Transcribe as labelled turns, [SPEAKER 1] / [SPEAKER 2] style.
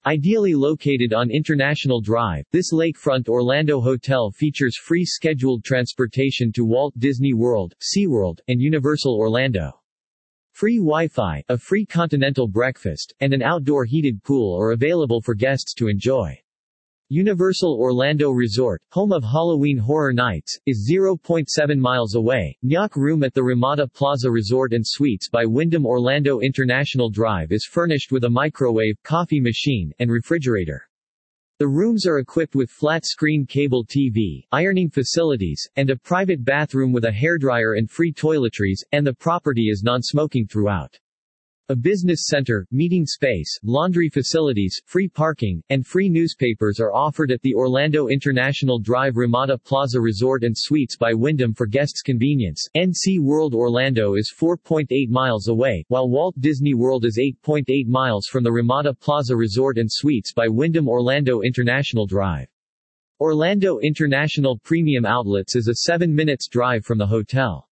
[SPEAKER 1] Ideally located on International Drive, this lakefront Orlando hotel features free scheduled transportation to Walt Disney World, SeaWorld, and Universal Orlando. Free Wi-Fi, a free continental breakfast, and an outdoor heated pool are available for guests to enjoy. Universal Orlando Resort, home of Halloween Horror Nights, is 0.7 miles away. Nyak Room at the Ramada Plaza Resort and Suites by Wyndham Orlando International Drive is furnished with a microwave, coffee machine, and refrigerator. The rooms are equipped with flat-screen cable TV, ironing facilities, and a private bathroom with a hairdryer and free toiletries, and the property is non-smoking throughout. A business center, meeting space, laundry facilities, free parking, and free newspapers are offered at the Orlando International Drive Ramada Plaza Resort and Suites by Wyndham for guests' convenience. NC World Orlando is 4.8 miles away, while Walt Disney World is 8.8 miles from the Ramada Plaza Resort and Suites by Wyndham Orlando International Drive. Orlando International Premium Outlets is a 7 minutes drive from the hotel.